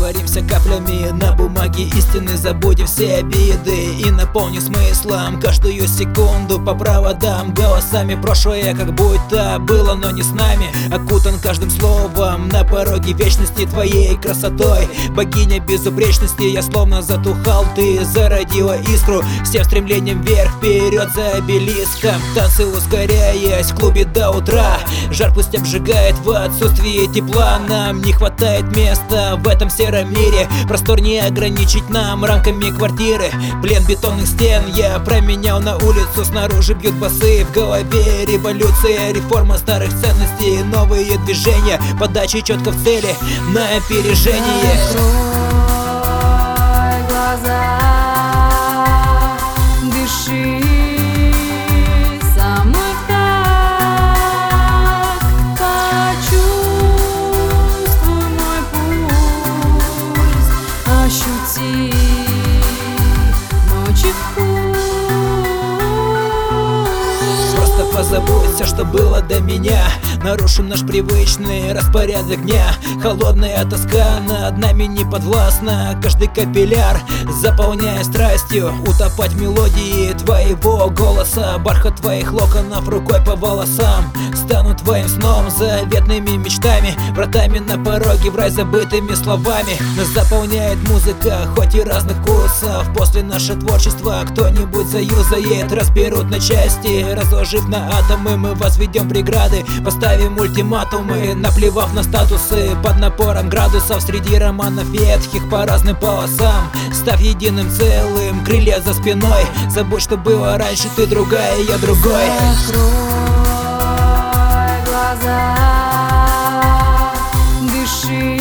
Растворимся каплями на бумаге истины, забудем все обиды и наполним смыслом каждую секунду по проводам, голосами. Прошлое как будто было, но не с нами. Окутан каждым словом на пороге вечности твоей красотой. Богиня безупречности, я словно затухал, ты зародила искру. Всем стремлением вверх, вперед за обелиском. Танцы ускоряясь в клубе до утра. Жар пусть обжигает в отсутствии тепла. Нам не хватает места в этом сером мире. Простор не ограничить нам рамками квартиры. Плен бетонных стен я променял на улицу. Снаружи бьют басы, в голове революция. Реформа старых ценностей, новые движения. Подачи четко в цели, на опережение. Открой глаза, дыши со мной так, почувствуй мой пульс, ощути ночи вкус. Просто позабудь все, что было до меня. Нарушим наш привычный распорядок дня. Холодная тоска над нами не подвластна. Каждый капилляр заполняя страстью. Утопать в мелодии твоего голоса. Бархат твоих локонов рукой по волосам. Стану твоим сном, заветными мечтами. Вратами на пороге в рай забытыми словами. Нас заполняет музыка, хоть и разных вкусов. После наше творчество кто-нибудь заюзает. Разберут на части, разложив на атомы. Мы возведем преграды, поставим ультиматумы, наплевав на статусы. Под напором градусов среди романов ветхих по разным полосам. Став единым целым, крылья за спиной. Забудь, что было раньше, ты другая, я другой. Открой глаза, дыши